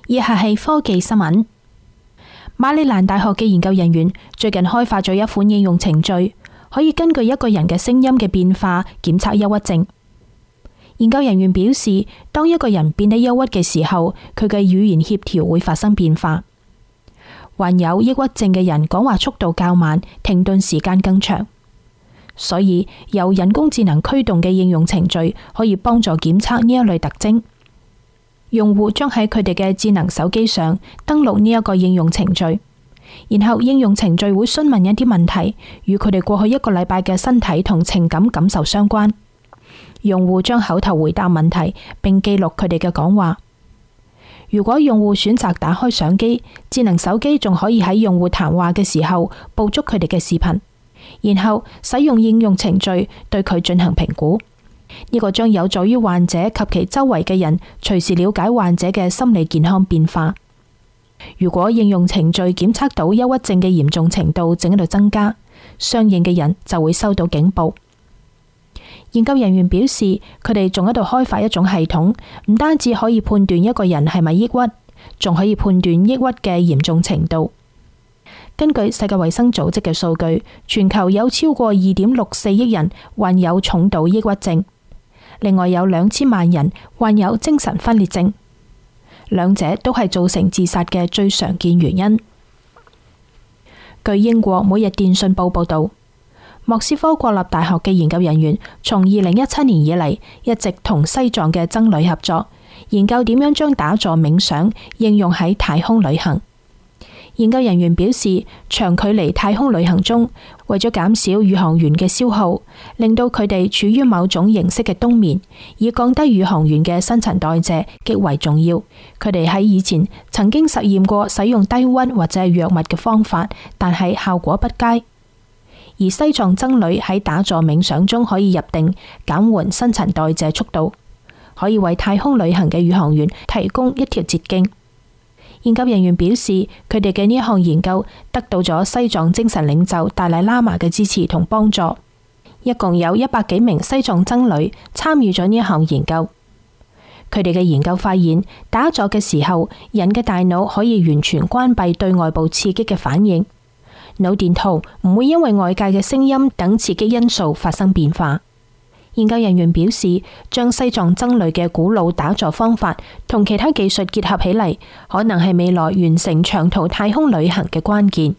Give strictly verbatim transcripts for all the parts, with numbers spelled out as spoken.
以下係科技新聞。馬里蘭大學嘅研究人員最近開發咗一款應用程序，可以根據一個人嘅聲音嘅變化檢測憂鬱症。研究人員表示，當一個人變得憂鬱嘅時候，佢嘅語言協調會發生變化。患有抑鬱症嘅人講話速度較慢，停頓時間更長。所以由人工智能驅動嘅應用程序可以幫助檢測呢一類特徵。用戶將喺佢哋嘅智能手機上登錄呢一個應用程序，然後應用程序會詢問一啲問題，與佢哋過去一個禮拜嘅身體同情感感受相關。用戶將口頭回答問題，並記錄佢哋嘅講話。如果用戶選擇打開相機，智能手機仲可以喺用戶談話嘅時候捕捉佢哋嘅視頻，然後使用應用程序對佢進行評估。呢個將有助於患者及其周圍嘅人隨時了解患者嘅心理健康變化。如果應用程序檢測到憂鬱症嘅嚴重程度正喺度增加，相應嘅人就會收到警報。研究人員表示，佢哋仲喺度開發一種系統，唔單止可以判斷一個人係咪抑鬱，仲可以判斷抑鬱嘅嚴重程度。根據世界衛生組織嘅數據，全球有超過二點六四億人患有重度抑鬱症。另外有兩千萬人患有精神分裂症，兩者都係造成自殺嘅最常見原因。據英國每日電訊報報道，莫斯科國立大學嘅研究人員從二零一七年以嚟一直同西藏嘅僧侶合作，研究點樣將打坐冥想應用喺太空旅行。研究人員表示，長距離太空旅行中，為咗減少宇航員嘅消耗，令到佢哋處於某種形式嘅冬眠，以降低宇航員嘅新陳代謝，極為重要。佢哋喺以前曾經實驗過使用低溫或者係藥物嘅方法，但係效果不佳。而西藏僧侶喺打坐冥想中可以入定，減緩新陳代謝速度，可以為太空旅行嘅宇航員提供一條捷徑。研究人員表示，佢哋嘅呢一項研究得到咗西藏精神領袖達賴喇嘛嘅支持同幫助。一共有一百幾名西藏僧侶參與咗呢一項研究。佢哋嘅研究發現，打坐嘅時候，人嘅大腦可以完全關閉對外部刺激嘅反應，腦電圖唔會因為外界嘅聲音等刺激因素發生變化。研究人員表示，將西藏僧侶嘅古老打坐方法同其他技術結合起嚟，可能係未來完成長途太空旅行嘅關鍵。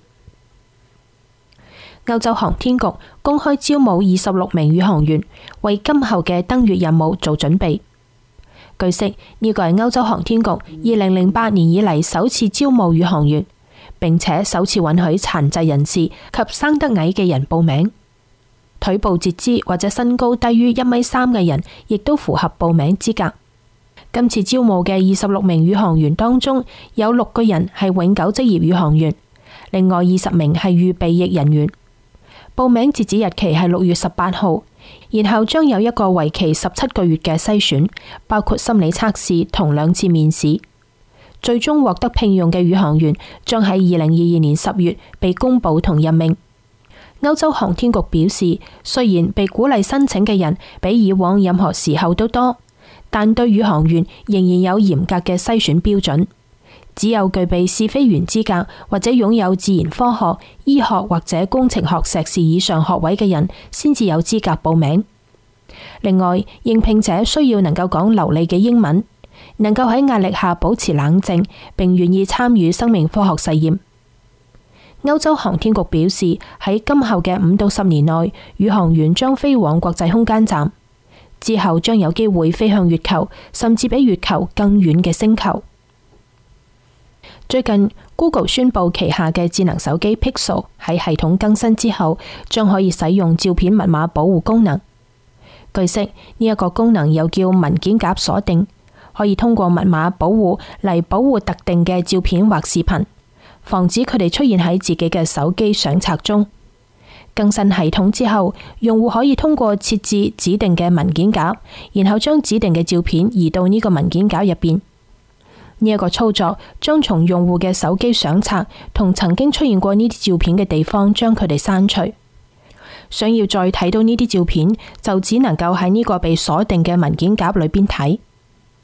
歐洲航天局公開招募二十六名宇航員，為今後嘅登月任務做準備。據悉，呢個係歐洲航天局二零零八年以嚟首次招募宇航員，並且首次允許殘疾人士及生得矮嘅人報名。腿部截肢或者身高低於一米三嘅人，亦都符合報名資格。今次招募嘅二十六名宇航員當中，有六個人係永久職業宇航員，另外二十名係預備役人員。報名截止日期係六月十八號，然後將有一個為期十七個月嘅篩選，包括心理測試同兩次面試。最終獲得聘用嘅宇航員將喺二零二二年十月被公布同任命。歐洲航天局表示，雖然被鼓勵申請嘅人比以往任何時候都多，但對宇航員仍然有嚴格嘅篩選標準。只有具備試飛員資格或者擁有自然科學、醫學或者工程學碩士以上學位嘅人，先至有資格報名。另外，應聘者需要能夠講流利嘅英文，能夠喺壓力下保持冷靜，並願意參與生命科學實驗。歐洲航天局表示，喺今後嘅五到十年內，宇航員將飛往國際空間站，之後將有機會飛向月球，甚至比月球更遠嘅星球。最近 Google 宣布旗下嘅智能手機 Pixel 喺系統更新之後，將可以使用照片密碼保護功能。據悉，呢一個功能又叫文件夾鎖定，可以通過密碼保護嚟保護特定嘅照片或視頻，防止佢哋出現喺自己嘅手機相冊中。更新系統之後，用戶可以通過設置指定嘅文件夾，然後將指定嘅照片移到呢個文件夾入邊。呢一個操作將從用戶嘅手機相冊同曾經出現過呢啲照片嘅地方將佢哋刪除。想要再睇到呢啲照片，就只能夠喺呢個被鎖定嘅文件夾裏邊睇。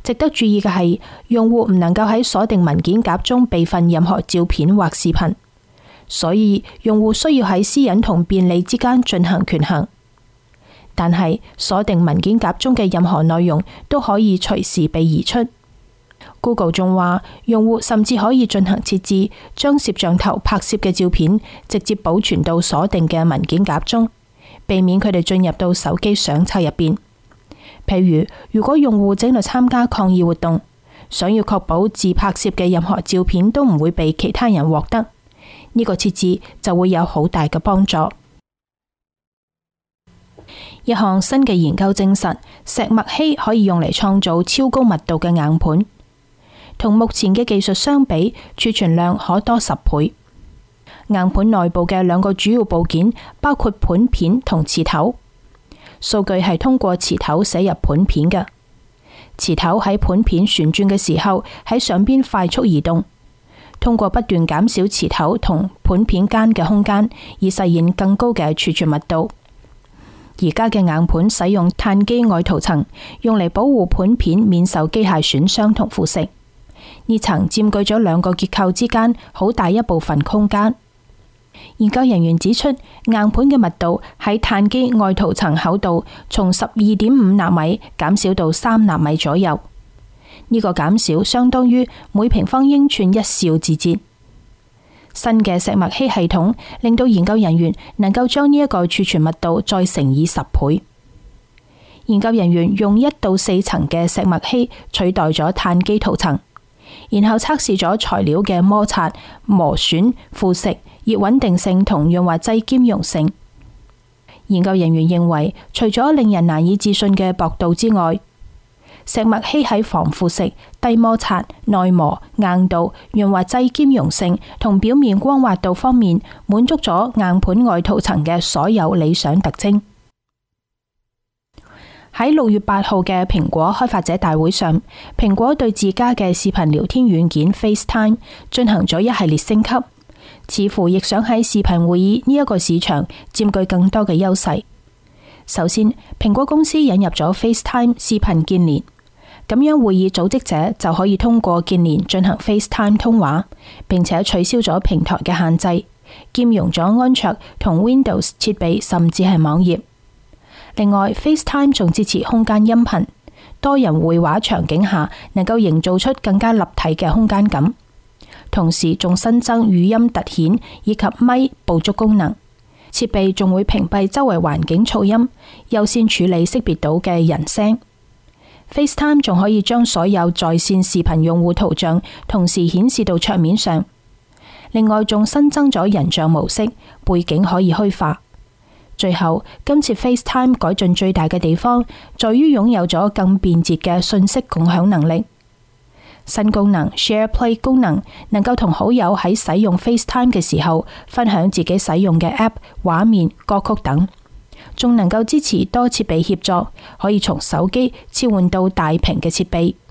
值得注意嘅係，用戶唔能夠喺鎖定文件夾中備份任何照片或視頻，所以用戶需要喺私隱同便利之間進行權衡。但係鎖定文件夾中嘅任何內容都可以隨時被移出。Google 仲話，用戶甚至可以進行設置，將攝像頭拍攝嘅照片直接保存到鎖定嘅文件夾中，避免佢哋進入到手機相冊入邊。譬如，如果用戶正在參加抗議活動，想要確保自拍攝嘅任何照片都唔會被其他人獲得，呢個設置就會有好大嘅幫助。一項新嘅研究證實，石墨烯可以用嚟創造超高密度嘅硬盤，同目前嘅技術相比，儲存量可多十倍。硬盤內部嘅兩個主要部件包括盤片同磁頭。數據係通過磁頭寫入盤片嘅，磁頭喺盤片旋轉嘅時候喺上邊快速移動，通過不斷減少磁頭同盤片間嘅空間，以實現更高嘅儲存密度。而家嘅硬盤使用碳基外塗層，用嚟保護盤片免受機械損傷同腐蝕。呢層佔據咗兩個結構之間好大一部分空間。研究人員指出，硬盤嘅密度喺碳基外塗層厚度從十二點五納米減少到三納米左右。呢個減少相當於每平方英寸一兆字節。新嘅石墨烯系統令到研究人員能夠將呢一個儲存密度再乘以十倍。研究人員用一到四層嘅石墨烯取代咗碳基塗層，然後測試咗材料嘅摩擦、磨損、腐蝕、熱穩定性同潤滑劑兼容性。研究人員認為，除咗令人難以置信嘅薄度之外，石墨烯喺防腐蝕、低摩擦、耐磨、硬度、潤滑劑兼容性同表面光滑度方面，滿足咗硬盤外塗層嘅所有理想特徵。喺六月八號嘅蘋果開發者大會上，蘋果對自家嘅視頻聊天軟件 FaceTime 進行咗一系列升級，似乎亦想喺視頻會議呢一個市場佔據更多嘅優勢。首先，蘋果公司引入咗 FaceTime 視頻鍵連，咁樣會議組織者就可以通過鍵連進行 FaceTime 通話，並且取消咗平台嘅限制，兼容咗安卓同 Windows 設備，甚至係網頁。另外 ，FaceTime 仲支持空間音頻，多人會話場景下能夠營造出更加立體嘅空間感。同時仲新增語音突顯以及咪捕捉功能，設備仲會屏蔽周圍環境噪音，優先處理識別到嘅人聲。FaceTime 仲可以將所有在線視頻用戶圖像同時顯示到桌面上。另外仲新增咗人像模式，背景可以虛化。最後，今次 FaceTime 改進最大嘅地方，在於擁有咗更便捷嘅信息共享能力。新功能 SharePlay 功能能夠同好友喺使用 FaceTime 嘅時候分享自己使用嘅 App、畫面、歌曲等，仲能夠支持多設備協作，可以從手機切換到大屏嘅設備。